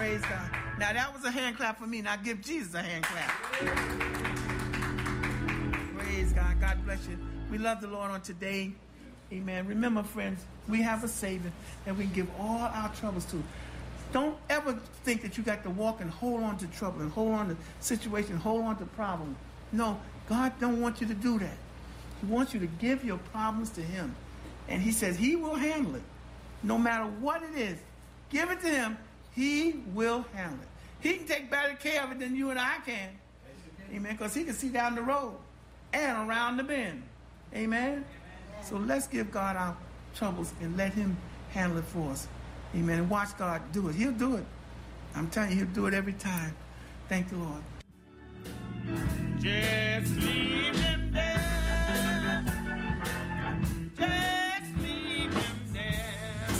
Praise God. Now that was a hand clap for me. Now give Jesus a hand clap. Praise God. God bless you. We love the Lord on today. Amen. Remember, friends, we have a Savior that we can give all our troubles to. Don't ever think that you got to walk and hold on to trouble and hold on to situation, hold on to problem. No, God don't want you to do that. He wants you to give your problems to Him. And He says He will handle it. No matter what it is, give it to Him. He will handle it. He can take better care of it than you and I can. Amen. Because He can see down the road and around the bend. Amen. So let's give God our troubles and let Him handle it for us. Amen. And watch God do it. He'll do it. I'm telling you, He'll do it every time. Thank the Lord. Just leave Him there. Just leave Him there.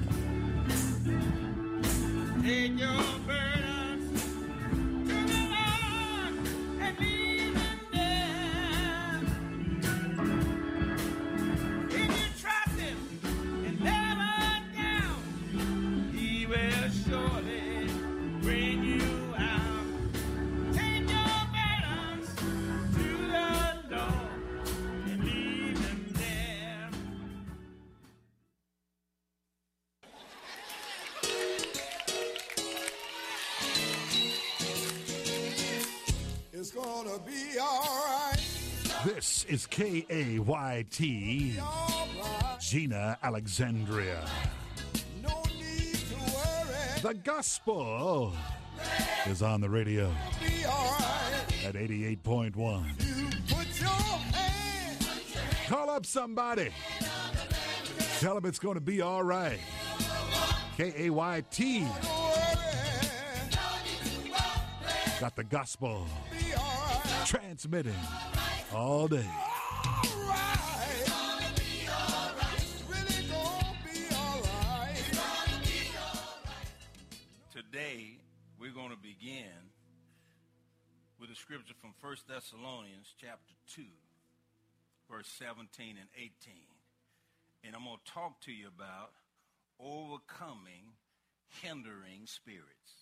Take your burdens to the Lord and leave Him there. If you trust Him and never down, He will surely bring you out. Take your burdens to the Lord and leave Him there. It's gonna be alright. This is KAYT, Gina Alexandria. No need to worry. The gospel is on the radio Be alright. at 88.1. You put your hand. Call up somebody. Tell them it's going to be all right. KAYT Don't worry. got the gospel Be alright. transmitting all day. Alright. It's really gonna be alright. Today, we're going to begin with a scripture from 1 Thessalonians chapter 2, verse 17 and 18. And I'm going to talk to you about overcoming hindering spirits.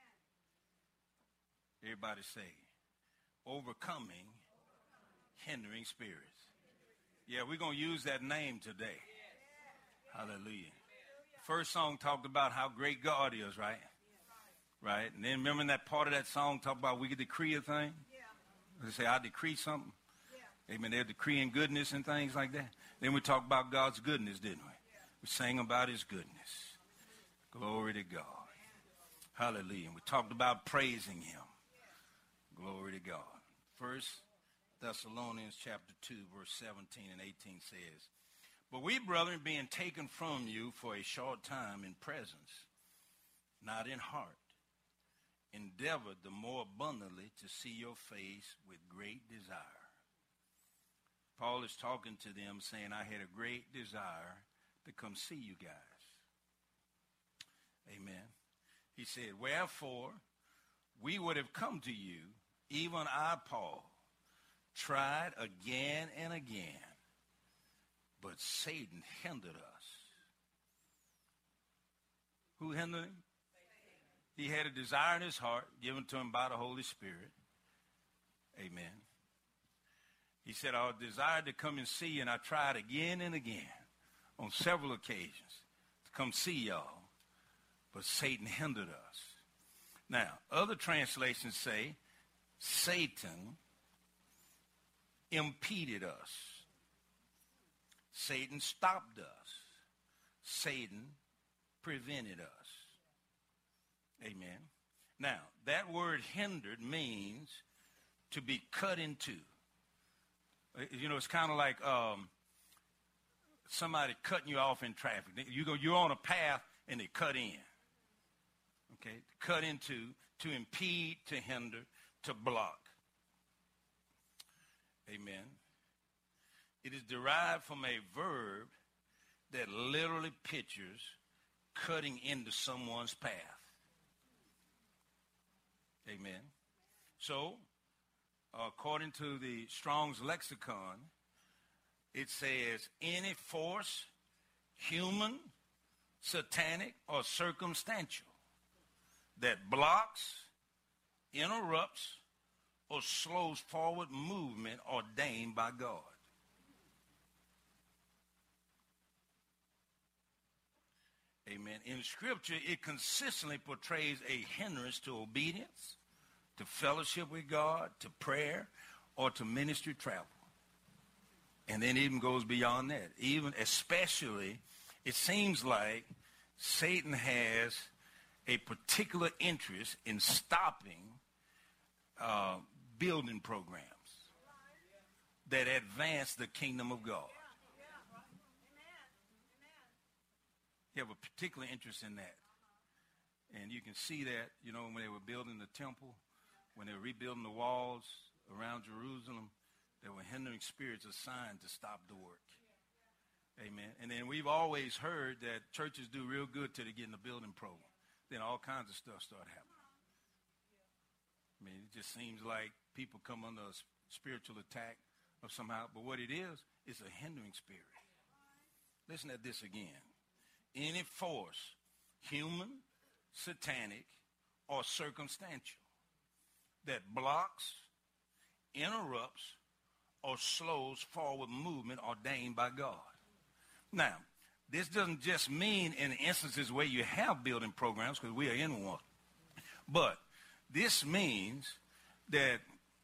Everybody say, overcoming hindering spirits. Yeah, we're going to use that name today. Hallelujah. First song talked about how great God is, right? Right? And then remember that part of that song talked about we could decree a thing? They say, I decree something. Amen. They're decreeing goodness and things like that. Then we talked about God's goodness, didn't we? We sang about His goodness. Glory to God. Hallelujah. And we talked about praising Him. Glory to God. 1 Thessalonians chapter 2, verse 17 and 18 says, But we, brethren, being taken from you for a short time in presence, not in heart, endeavored the more abundantly to see your face with great desire. Paul is talking to them saying, I had a great desire to come see you guys. Amen. He said, Wherefore, we would have come to you, even I, Paul, tried again and again, but Satan hindered us. Who hindered him? He had a desire in his heart given to him by the Holy Spirit. Amen. He said, I desired to come and see you, and I tried again and again on several occasions to come see y'all, but Satan hindered us. Now, other translations say Satan impeded us. Satan stopped us. Satan prevented us. Amen. Now, that word hindered means to be cut into. You know, it's kind of like somebody cutting you off in traffic. You're on a path and they cut in. Okay, cut into, to impede, to hinder, to block. Amen. It is derived from a verb that literally pictures cutting into someone's path. Amen. So, according to the Strong's Lexicon, it says any force, human, satanic, or circumstantial, that blocks, interrupts, or slows forward movement ordained by God. Amen. In Scripture, it consistently portrays a hindrance to obedience, to fellowship with God, to prayer, or to ministry travel. And then it even goes beyond that. Even especially, it seems like Satan has a particular interest in stopping building programs that advance the kingdom of God. You have a particular interest in that. And you can see that, you know, when they were building the temple, when they were rebuilding the walls around Jerusalem, there were hindering spirits assigned to stop the work. Amen. And then we've always heard that churches do real good till they get in the building program. Then all kinds of stuff start happening. I mean, it just seems like people come under a spiritual attack of somehow. But what it is a hindering spirit. Listen at this again. Any force, human, satanic, or circumstantial, that blocks, interrupts, or slows forward movement ordained by God. Now, this doesn't just mean in instances where you have building programs, because we are in one. But this means that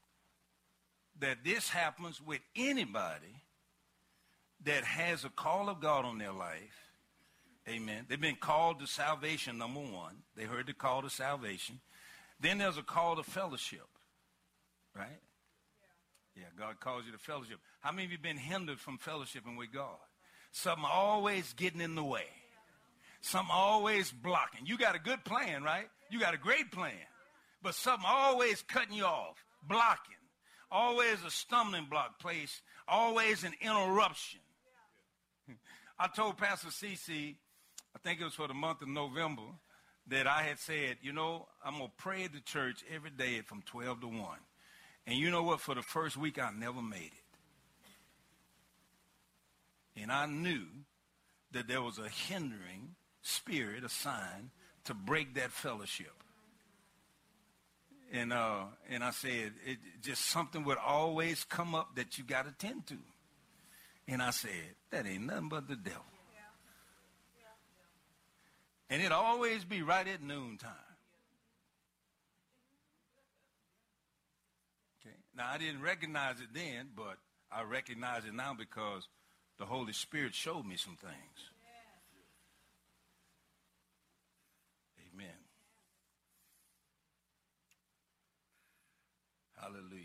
this happens with anybody that has a call of God on their life. Amen. They've been called to salvation, number one. They heard the call to salvation. Then there's a call to fellowship, right? Yeah, God calls you to fellowship. How many of you have been hindered from fellowshipping with God? Something always getting in the way. Something always blocking. You got a good plan, right? You got a great plan. But something always cutting you off, blocking. Always a stumbling block place. Always an interruption. I told Pastor CC, I think it was for the month of November, that I had said, you know, I'm going to pray at the church every day from 12 to 1. And you know what? For the first week, I never made it. And I knew that there was a hindering spirit assigned to break that fellowship. And I said, just something would always come up that you got to tend to. And I said, that ain't nothing but the devil. And it'll always be right at noontime. Okay. Now, I didn't recognize it then, but I recognize it now because the Holy Spirit showed me some things. Amen. Hallelujah.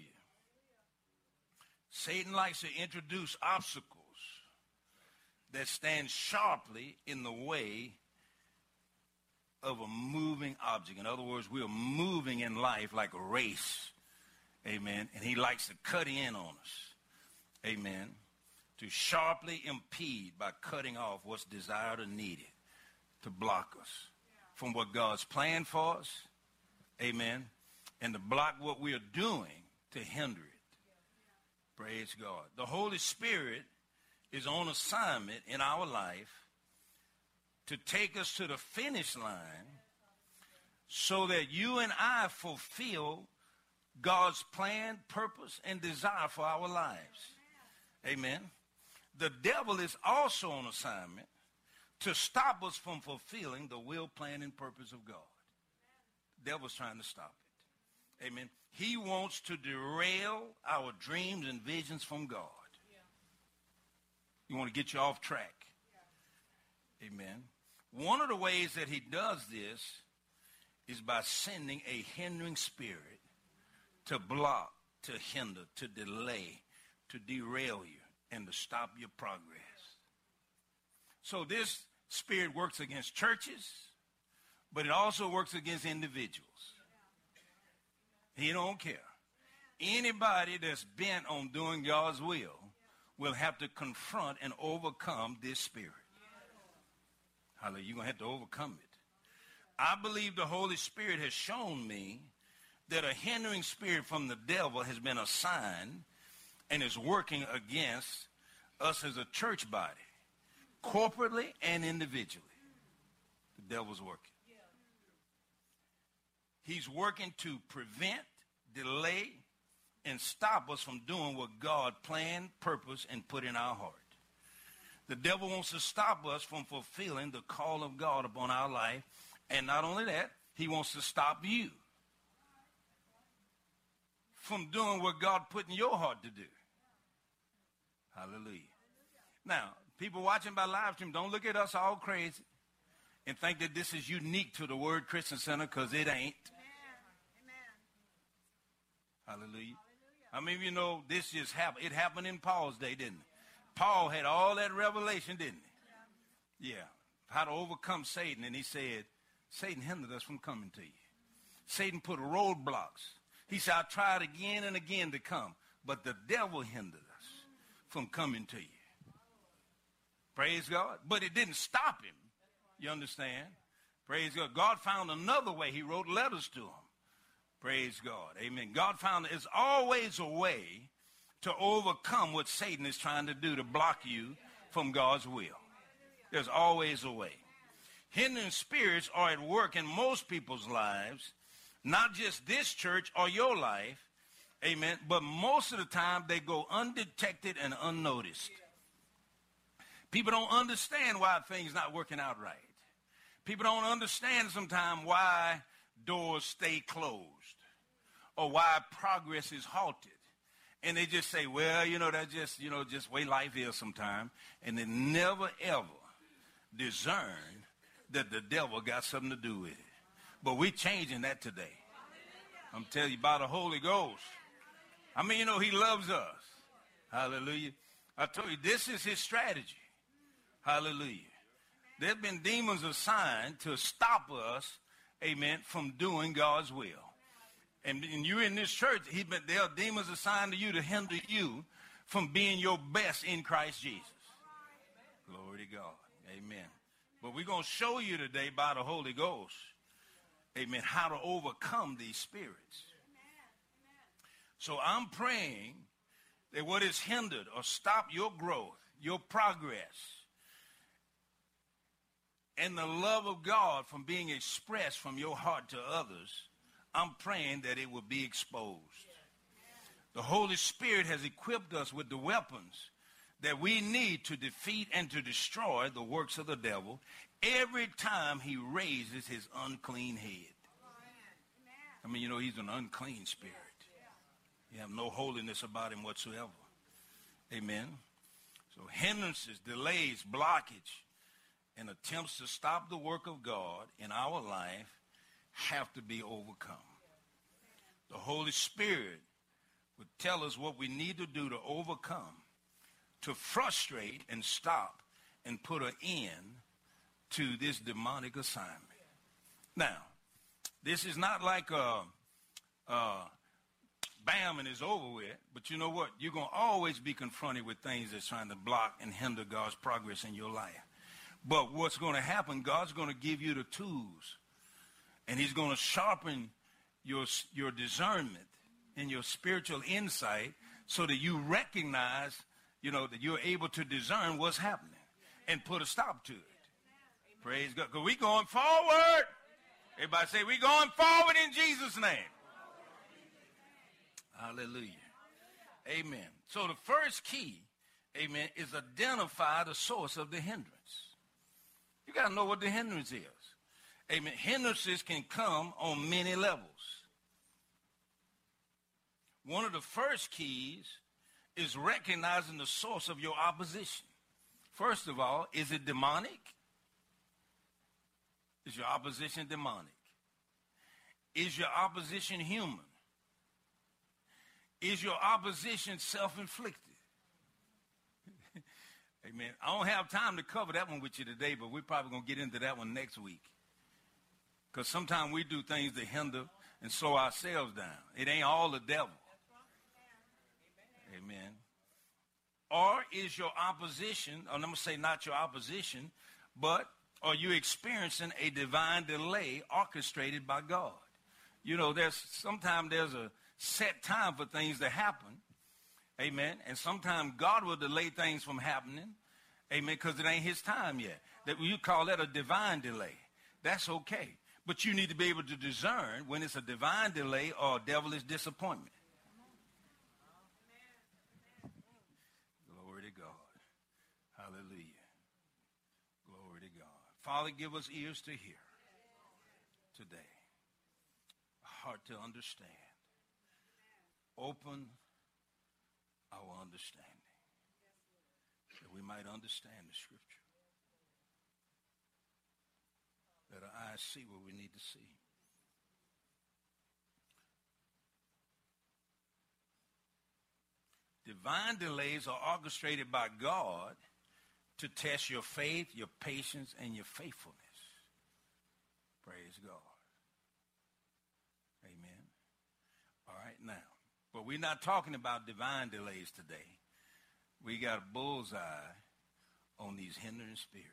Satan likes to introduce obstacles that stand sharply in the way of a moving object. In other words, we are moving in life like a race. Amen. And he likes to cut in on us. Amen. To sharply impede by cutting off what's desired or needed to block us from what God's planned for us. Amen. And to block what we are doing to hinder it. Praise God. The Holy Spirit is on assignment in our life to take us to the finish line so that you and I fulfill God's plan, purpose, and desire for our lives. Amen. The devil is also on assignment to stop us from fulfilling the will, plan, and purpose of God. The devil's trying to stop it. Amen. He wants to derail our dreams and visions from God. He wants to get you off track. Amen. One of the ways that he does this is by sending a hindering spirit to block, to hinder, to delay, to derail you, and to stop your progress. So this spirit works against churches, but it also works against individuals. He don't care. Anybody that's bent on doing God's will have to confront and overcome this spirit. Hallelujah. You're going to have to overcome it. I believe the Holy Spirit has shown me that a hindering spirit from the devil has been assigned and is working against us as a church body, corporately and individually. The devil's working. He's working to prevent, delay, and stop us from doing what God planned, purposed, and put in our heart. The devil wants to stop us from fulfilling the call of God upon our life. And not only that, he wants to stop you from doing what God put in your heart to do. Hallelujah. Now, people watching by live stream, don't look at us all crazy and think that this is unique to the Word Christian Center, because it ain't. Hallelujah. I mean, you know, this just happened. It happened in Paul's day, didn't it? Paul had all that revelation, didn't he? Yeah. How to overcome Satan. And he said, Satan hindered us from coming to you. Satan put roadblocks. He said, I tried again and again to come, but the devil hindered us from coming to you. Praise God. But it didn't stop him. You understand? Praise God. God found another way. He wrote letters to him. Praise God. Amen. God found there's always a way to overcome what Satan is trying to do to block you from God's will. There's always a way. Hindering spirits are at work in most people's lives, not just this church or your life, amen, but most of the time they go undetected and unnoticed. People don't understand why things not working out right. People don't understand sometimes why doors stay closed or why progress is halted. And they just say, well, you know, that's just, you know, just way life is sometimes. And they never, ever discern that the devil got something to do with it. But we're changing that today. I'm telling you about the Holy Ghost. I mean, you know, he loves us. Hallelujah. I told you, this is his strategy. Hallelujah. There have been demons assigned to stop us, amen, from doing God's will. And you're in this church, there are demons assigned to you to hinder you from being your best in Christ Jesus. Glory to God. Amen. But we're going to show you today by the Holy Ghost, amen, how to overcome these spirits. So I'm praying that what is hindered or stop your growth, your progress, and the love of God from being expressed from your heart to others, I'm praying that it will be exposed. The Holy Spirit has equipped us with the weapons that we need to defeat and to destroy the works of the devil every time he raises his unclean head. I mean, you know, he's an unclean spirit. You have no holiness about him whatsoever. Amen. So hindrances, delays, blockage, and attempts to stop the work of God in our life have to be overcome. The Holy Spirit would tell us what we need to do to overcome, to frustrate and stop and put an end to this demonic assignment. Now, this is not like bam and it's over with, but you know what? You're going to always be confronted with things that's trying to block and hinder God's progress in your life. But what's going to happen, God's going to give you the tools, and he's going to sharpen your discernment and your spiritual insight so that you recognize, you know, that you're able to discern what's happening and put a stop to it. Praise God. Because we're going forward. Everybody say, we're going forward in Jesus' name. Hallelujah. Amen. So the first key, amen, is identify the source of the hindrance. You got to know what the hindrance is. Amen. Hindrances can come on many levels. One of the first keys is recognizing the source of your opposition. First of all, is it demonic? Is your opposition demonic? Is your opposition human? Is your opposition self-inflicted? Amen. I don't have time to cover that one with you today, but we're probably going to get into that one next week. Because sometimes we do things that hinder and slow ourselves down. It ain't all the devil. Amen. Or is your opposition, or I'm going to say not your opposition, but are you experiencing a divine delay orchestrated by God? You know, sometimes there's a set time for things to happen. Amen. And sometimes God will delay things from happening. Amen. Because it ain't his time yet. That you call that a divine delay. That's okay. But you need to be able to discern when it's a divine delay or a devilish disappointment. Glory to God. Hallelujah. Glory to God. Father, give us ears to hear today, a heart to understand. Open our understanding that we might understand the scripture. Let our eyes see what we need to see. Divine delays are orchestrated by God to test your faith, your patience, and your faithfulness. Praise God. Amen. All right, now. But we're not talking about divine delays today. We got a bullseye on these hindering spirits.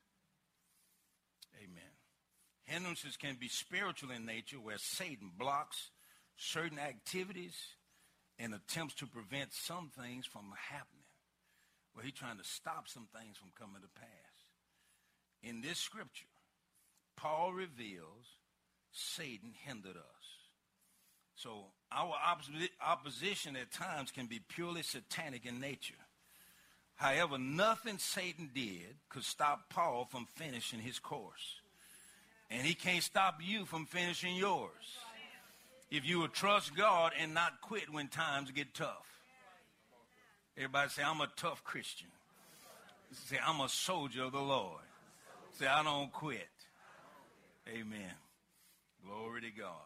Amen. Hindrances can be spiritual in nature, where Satan blocks certain activities and attempts to prevent some things from happening, where he's trying to stop some things from coming to pass. In this scripture, Paul reveals Satan hindered us. So our opposition at times can be purely satanic in nature. However, nothing Satan did could stop Paul from finishing his course. And he can't stop you from finishing yours. If you will trust God and not quit when times get tough. Everybody say, I'm a tough Christian. Say, I'm a soldier of the Lord. Say, I don't quit. Amen. Glory to God.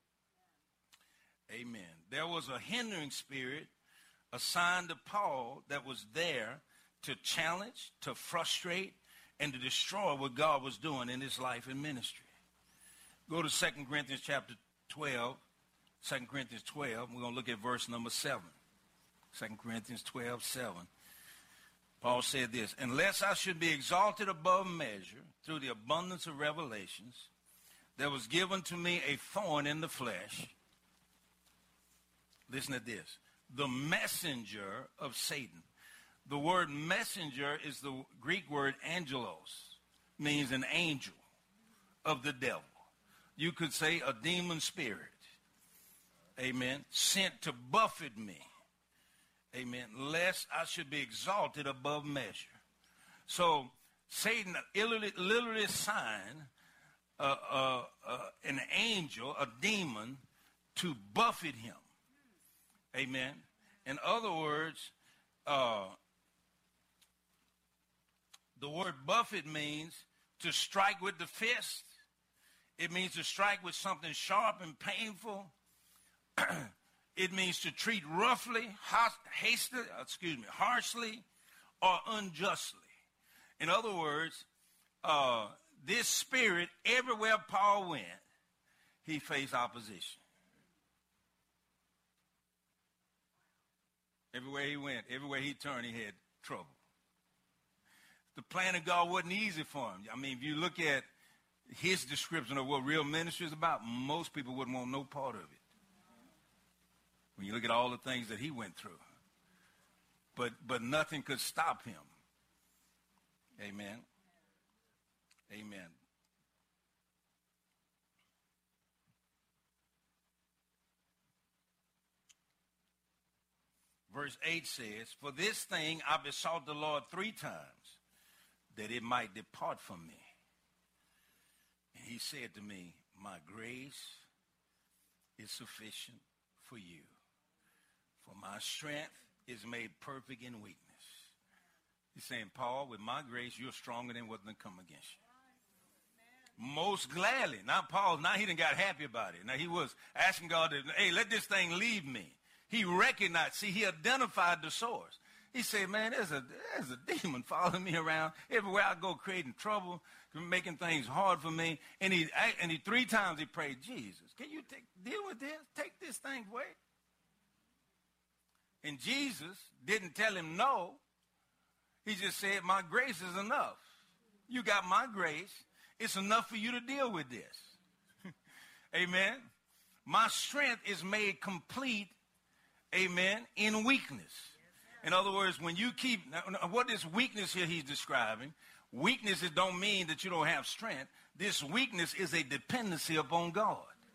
Amen. There was a hindering spirit assigned to Paul that was there to challenge, to frustrate, and to destroy what God was doing in his life and ministry. Go to 2 Corinthians chapter 12. 2 Corinthians 12. We're going to look at verse number 7. 2 Corinthians 12, 7. Paul said this, unless I should be exalted above measure through the abundance of revelations, there was given to me a thorn in the flesh. Listen to this. The messenger of Satan. The word messenger is the Greek word angelos, means an angel of the devil. You could say a demon spirit. Amen. Sent to buffet me. Amen. Lest I should be exalted above measure. So Satan literally assigned an angel, a demon, to buffet him. Amen. In other words, the word buffet means to strike with the fist. It means to strike with something sharp and painful. It means to treat roughly, harshly, or unjustly. In other words, this spirit, everywhere Paul went, he faced opposition. Everywhere he went, everywhere he turned, he had trouble. The plan of God wasn't easy for him. I mean, if you look at his description of what real ministry is about, most people wouldn't want no part of it. When you look at all the things that he went through. But nothing could stop him. Amen. Amen. Verse 8 says, for this thing I besought the Lord 3 times, that it might depart from me. And he said to me, my grace is sufficient for you. For my strength is made perfect in weakness. He's saying, Paul, with my grace, you're stronger than what can come against you. Most gladly. Now, Paul, now he done got happy about it. Now, he was asking God to, hey, let this thing leave me. He recognized, see, he identified the source. He said, man, there's a demon following me around. Everywhere I go, creating trouble, making things hard for me. And he 3 times he prayed, Jesus, can you deal with this? Take this thing away. And Jesus didn't tell him no. He just said, my grace is enough. You got my grace. It's enough for you to deal with this. Amen. My strength is made complete, amen, in weakness. In other words, when you keep, what is weakness here he's describing? Weaknesses don't mean that you don't have strength. This weakness is a dependency upon God.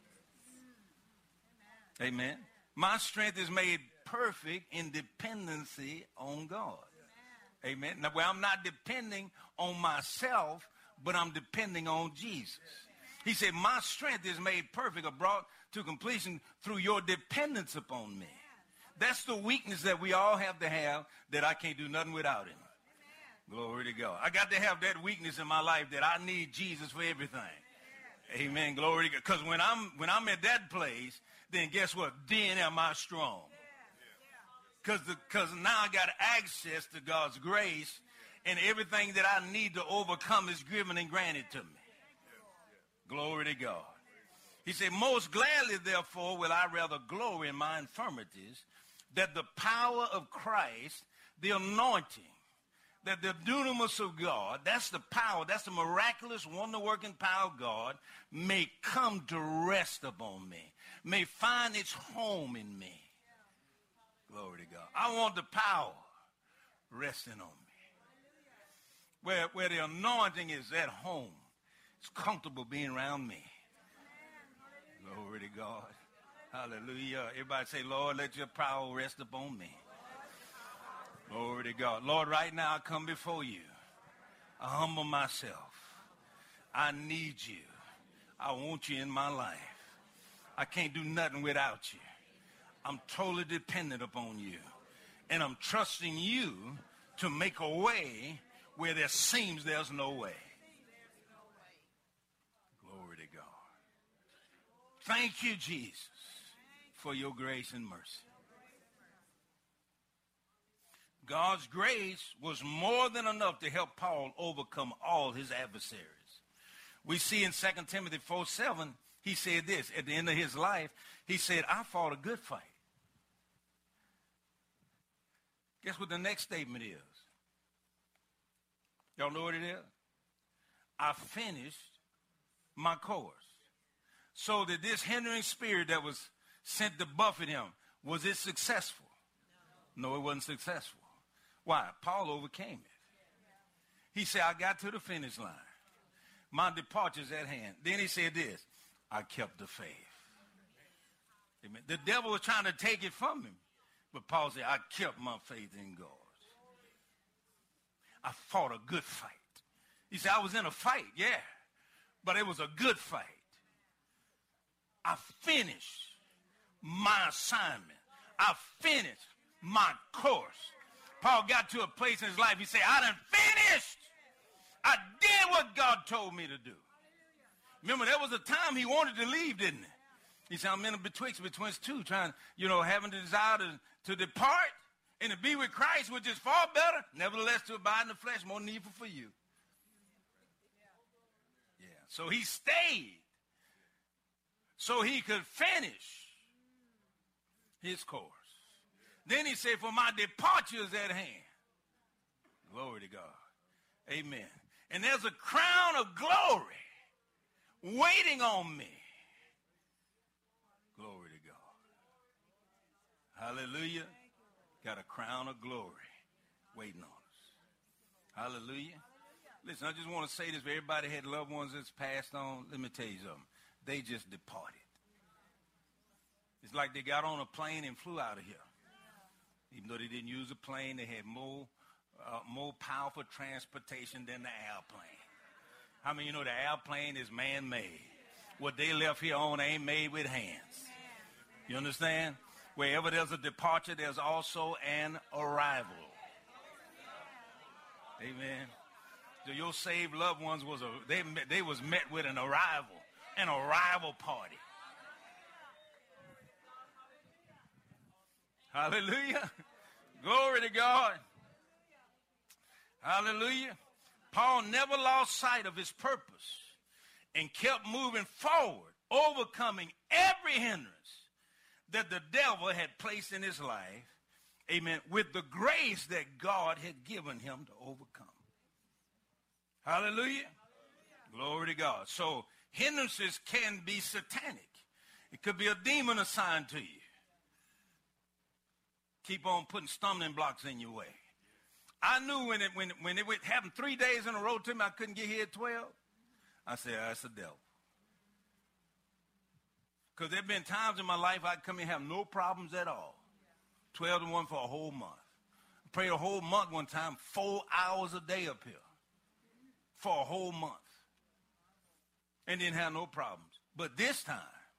Amen. My strength is made perfect in dependency on God. Amen. Now, where I'm not depending on myself, but I'm depending on Jesus. He said, my strength is made perfect or brought to completion through your dependence upon me. That's the weakness that we all have to have, that I can't do nothing without him. Glory to God. I got to have that weakness in my life that I need Jesus for everything. Amen. Glory to God. Because when I'm at that place, then guess what? Then am I strong. Because now I got access to God's grace, and everything that I need to overcome is given and granted to me. Glory to God. He said, most gladly, therefore, will I rather glory in my infirmities, that the power of Christ, the anointing, that the dunamis of God, that's the power, that's the miraculous, wonder-working power of God, may come to rest upon me, may find its home in me. Glory to God. I want the power resting on me. Where the anointing is at home. It's comfortable being around me. Glory to God. Hallelujah. Everybody say, Lord, let your power rest upon me. Glory to God. Lord, right now I come before you. I humble myself. I need you. I want you in my life. I can't do nothing without you. I'm totally dependent upon you. And I'm trusting you to make a way where there seems there's no way. Glory to God. Thank you, Jesus, for your grace and mercy. God's grace was more than enough to help Paul overcome all his adversaries. We see in 2 Timothy 4:7, he said this, at the end of his life, he said, I fought a good fight. Guess what the next statement is? Y'all know what it is? I finished my course. So that this hindering spirit that was sent to buffet him, was it successful? No, it wasn't successful. Why? Paul overcame it. He said, I got to the finish line. My departure's at hand. Then he said this, I kept the faith. Amen. The devil was trying to take it from him. But Paul said, I kept my faith in God. I fought a good fight. He said, I was in a fight, yeah. But it was a good fight. I finished my assignment. I finished my course. Paul got to a place in his life, he said, I done finished. I did what God told me to do. Remember, there was a time he wanted to leave, didn't he? He said, I'm in a betwixt two, trying, having the desire to depart and to be with Christ, which is far better. Nevertheless, to abide in the flesh, more needful for you. Yeah, so he stayed so he could finish his course. Then he said, for my departure is at hand. Glory to God. Amen. And there's a crown of glory waiting on me. Glory to God. Hallelujah. Got a crown of glory waiting on us. Hallelujah. Listen, I just want to say this. If everybody had loved ones that's passed on, let me tell you something. They just departed. It's like they got on a plane and flew out of here. Even though they didn't use a plane, they had more powerful transportation than the airplane. How many of you know the airplane is man-made? What they left here on ain't made with hands. You understand? Wherever there's a departure, there's also an arrival. Amen. So your saved loved ones they was met with an arrival party. Hallelujah. Glory to God. Hallelujah. Paul never lost sight of his purpose and kept moving forward, overcoming every hindrance that the devil had placed in his life, amen, with the grace that God had given him to overcome. Hallelujah. Glory to God. So hindrances can be satanic. It could be a demon assigned to you. Keep on putting stumbling blocks in your way. I knew when it happened 3 days in a row to me, I couldn't get here at 12. I said, that's the devil. Because there have been times in my life I'd come in and have no problems at all. 12 to 1 for a whole month. I prayed a whole month one time, 4 hours a day up here. For a whole month. And didn't have no problems. But this time,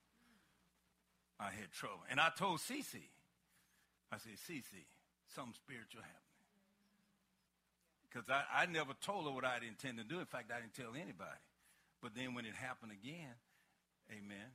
I had trouble. And I told Cece, I said, Cece, something spiritual happening. Because I never told her what I'd intend to do. In fact, I didn't tell anybody. But then when it happened again, amen,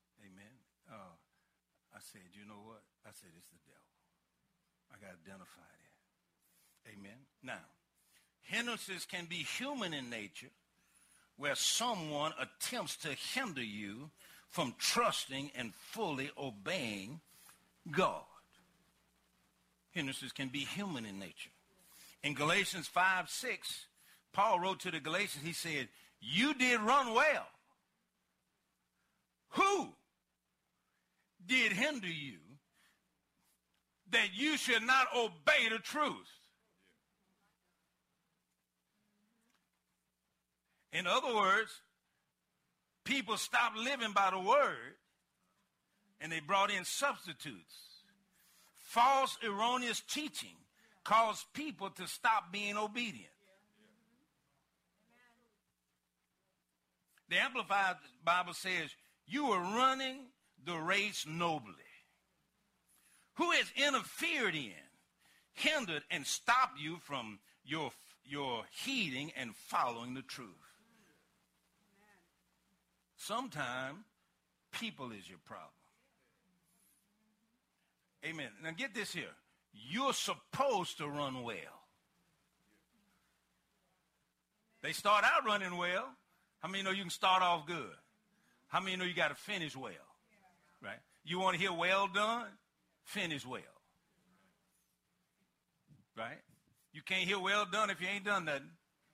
I said, you know what? I said, it's the devil. I got to identify that. Amen. Now, hindrances can be human in nature, where someone attempts to hinder you from trusting and fully obeying God. Hindrances can be human in nature. In Galatians 5:6, Paul wrote to the Galatians, he said, you did run well. Who did hinder you that you should not obey the truth? In other words, people stopped living by the word and they brought in substitutes. False, erroneous teaching caused people to stop being obedient. The Amplified Bible says, you are running the race nobly. Who has interfered in, hindered, and stopped you from your heeding and following the truth? Sometimes people is your problem. Amen. Now get this here. You're supposed to run well. They start out running well. How many know you can start off good? How many know you got to finish well? Right? You want to hear well done? Finish well. Right? You can't hear well done if you ain't done nothing.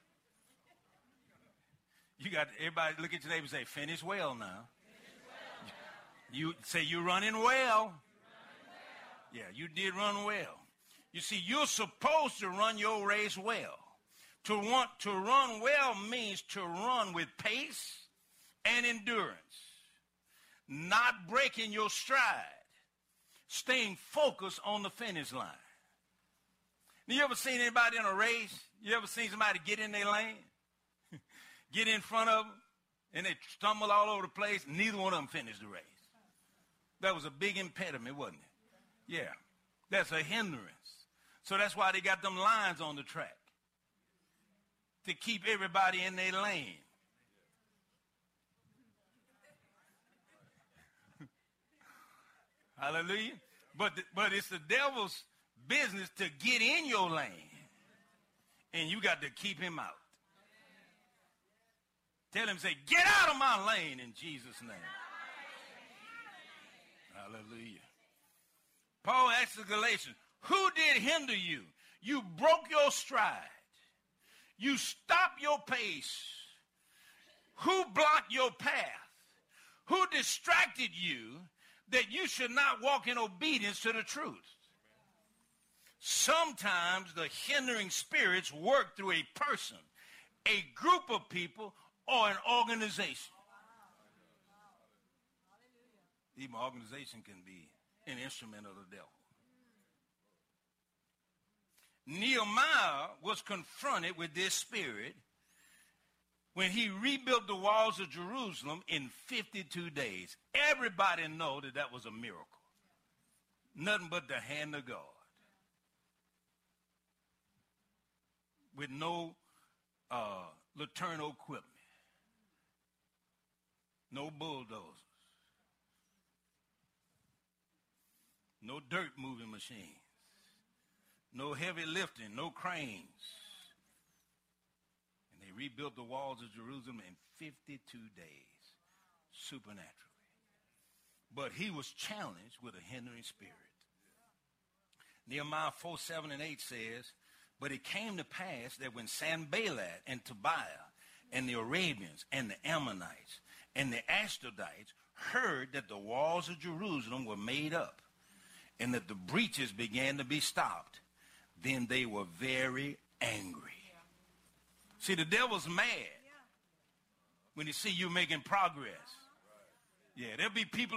You got everybody look at your neighbor and say, finish well now. You say you're running well. Yeah, you did run well. You see, you're supposed to run your race well. To run well means to run with pace and endurance, not breaking your stride, staying focused on the finish line. Now, you ever seen anybody in a race? You ever seen somebody get in their lane? Get in front of them, and they stumble all over the place. Neither one of them finished the race. That was a big impediment, wasn't it? Yeah, that's a hindrance. So that's why they got them lines on the track, to keep everybody in their lane. Hallelujah. But it's the devil's business to get in your lane, and you got to keep him out. Tell him, say, get out of my lane in Jesus' name. Hallelujah. Paul asked the Galatians, who did hinder you? You broke your stride. You stopped your pace. Who blocked your path? Who distracted you that you should not walk in obedience to the truth? Sometimes the hindering spirits work through a person, a group of people, or an organization. Even organization can be an instrument of the devil. Nehemiah was confronted with this spirit when he rebuilt the walls of Jerusalem in 52 days. Everybody know that that was a miracle. Nothing but the hand of God. With no Laterno equipment. No bulldozers. No dirt moving machines. No heavy lifting, no cranes. And they rebuilt the walls of Jerusalem in 52 days, supernaturally. But he was challenged with a hindering spirit. Nehemiah 4:7-8 says, but it came to pass that when Sanballat and Tobiah and the Arabians and the Ammonites and the Ashdodites heard that the walls of Jerusalem were made up and that the breaches began to be stopped, then they were very angry. See, the devil's mad when he see you making progress. Yeah, there'll be people